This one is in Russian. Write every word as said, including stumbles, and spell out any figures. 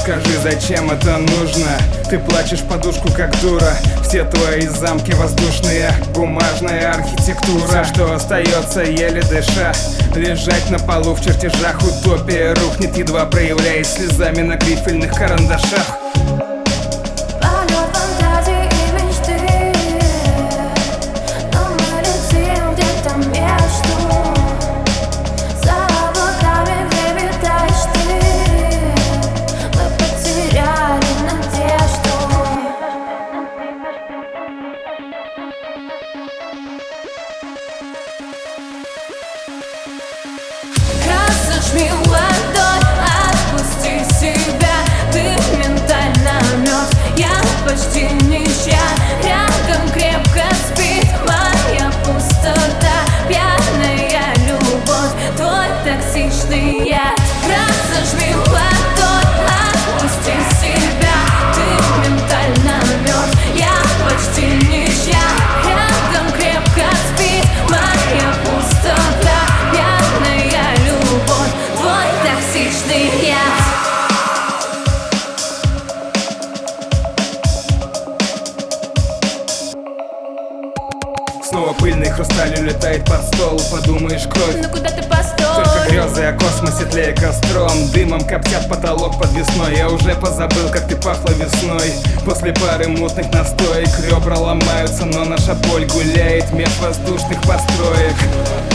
Скажи, зачем это нужно? Ты плачешь подушку как дура. Все твои замки воздушные, бумажная архитектура. Все, что остается, еле дыша, лежать на полу в чертежах. Утопия рухнет, едва проявляясь слезами на грифельных карандашах. Жми ладонь, отпусти себя. Ты ментально мертв, я почти ничья. Рядом крепко спит моя пустота. Пьяная любовь, твой токсичный яд. Разожми ладонь, отпусти себя. Ты ментально мертв, я почти ничья. Рядом крепко спит моя пустота. Пьяная любовь, твой токсичный яд. Снова пыльный хрусталь улетает под стол. Подумаешь, кровь, Ну куда ты постой? только грезы о космосе тлея костром. Дымом коптят потолок под весной. Я уже позабыл, как ты пахла весной. После пары мутных настоек ребра ломаются, но наша боль гуляет меж воздушных построек.